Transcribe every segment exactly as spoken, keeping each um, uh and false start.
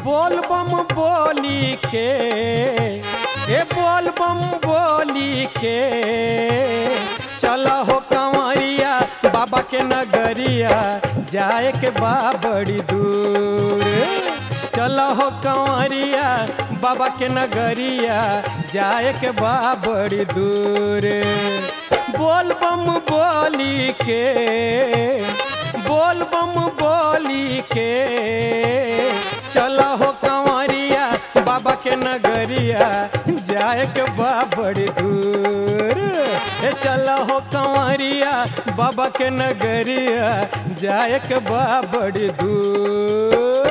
बोल बम बोली के ए बोल बम बोली के चला हो कंवरिया बाबा के नगरिया जाए के बा बड़ी दूर। चला हो कंवरिया बाबा के नगरिया जाए के बा बड़ी दूर। बोल बम बोली के बोल बम बोली के चला हो कंवरिया बाबा के नगरिया जाए के बा बड़ी दूर। चला हो कंवरिया बाबा के नगरिया जाए के बा बड़ी दूर।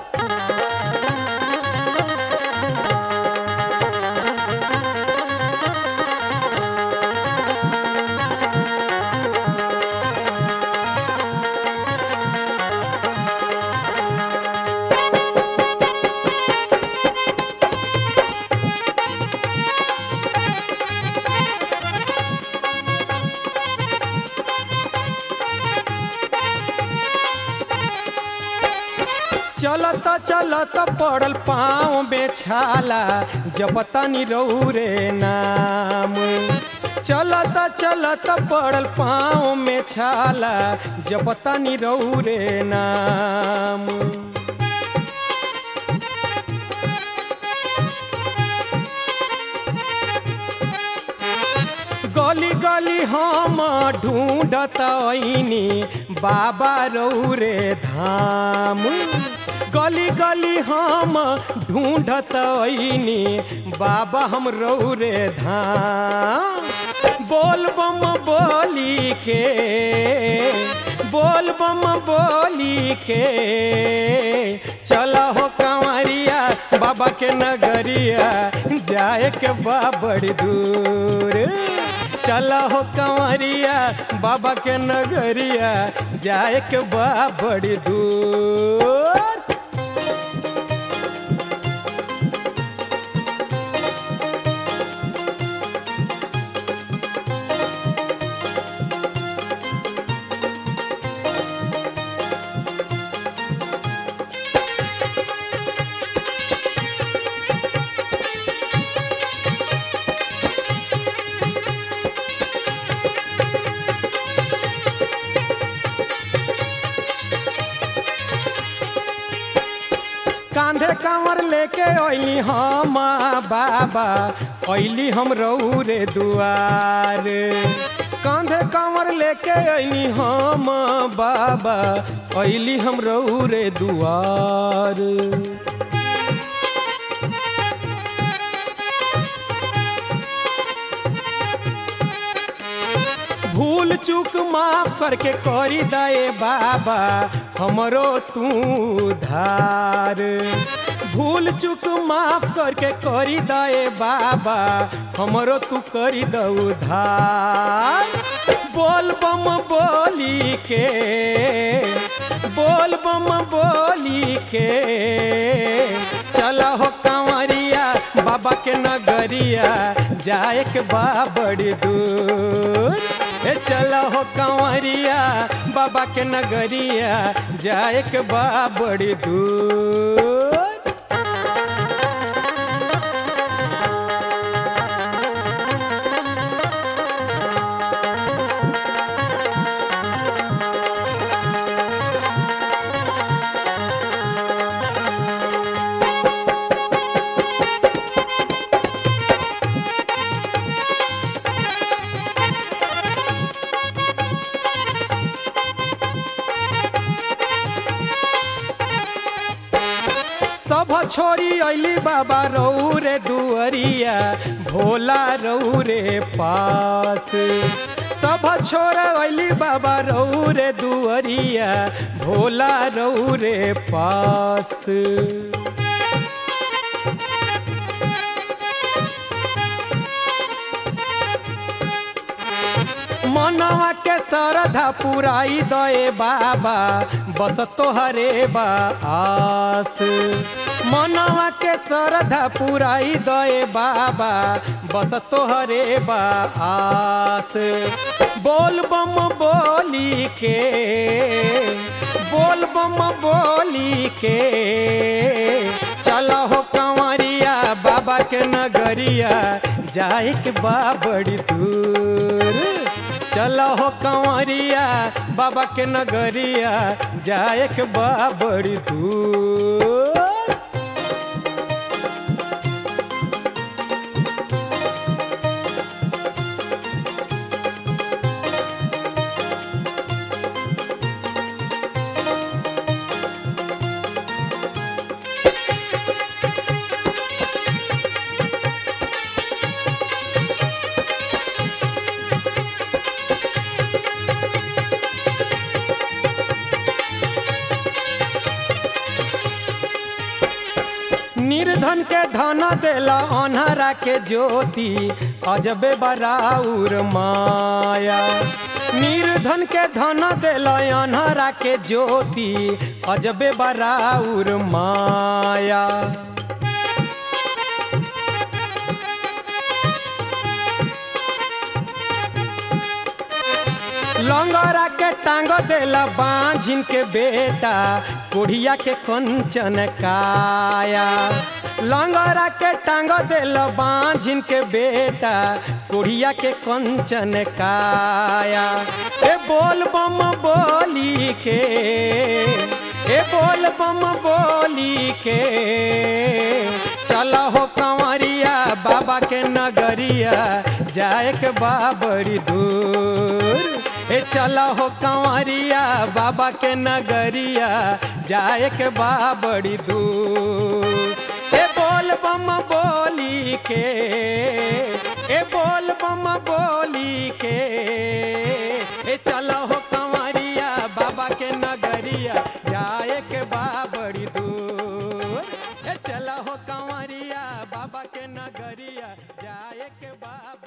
चलत चलत पड़ल पाँव में छाला जपता निरहु रे नाम। चलत चलत पड़ल पाँव में छाला जपता निरहु रे नाम। गली गली हम ढूंढत आईनी बाबा रऊ रे धाम। गली गली हम ढूंढत आईनी बाबा हम रऊ रे धाम। बोल बम बोली के बोल बम बोली के चला हो कंवरिया बाबा के नगरिया जाए के बा बड़ी दूर। चला हो कंवरिया बाबा के नगरिया जाए के बा बड़ी दूर। कांधे कांवर लेके अइली हम बाबा अइली हम रऊ रे दुआर। कांधे कांवर लेके अइली हम बाबा अइली हम रऊ रे दुआर। भूल चूक माफ करके करी दे बाबा हमरो तू धार। भूल चूक माफ करके करी दे बाबा हमरो तू करी दऊ धार। बोल बम बोली के बोल बम बोली के चला हो कंवरिया बाबा के नगरिया जाए के बा बड़ी दूर। चला हो कंवरिया बाबा के नगरिया जाए के बा बड़ी दूर। सब छोरी अइली बाबा रऊ रे दुअरिया भोला रऊ रे पास। सब छोरा अइली बाबा रऊ रे दुअरिया भोला रऊ रे पास। मनवा के श्रद्धा पुराई दे बाबा बस तोहरे बा आस। मनवा के श्रद्धा पुराई दे बाबा बस तोहरे बा आस। बोल बम बोली के बोल बम बोली के नगरिया जाए के बा बड़ी दूर। चलो हो कंवरिया बाबा के नगरिया जाए के बा बड़ी दूर। निर्धन के धन देला अन्हरा के ज्योति अजबे बराउर माया। निर्धन के धन देला अन्हरा के ज्योति अजबे बराउर माया। लंगरा के टांग देला बांझिन के बेटा कोढ़िया के कंचन काया। लंगरा के टांग देला बांझिन के बेटा कोढ़िया के कंचन काया। ए बोल बम बोली के ए बोल बम बोली के चला हो कंवरिया बाबा के नगरिया जाए के बा बड़ी दूर। ए चला हो कंवरिया बाबा के नगरिया जाए के बा बड़ी दूर। ए बोल बम बोली के ए बोल बम बोली के ए चला हो कंवरिया बाबा के नगरिया जाए के बा बड़ी दूर। ए चला हो कंवरिया बाबा के नगरिया जाए के बा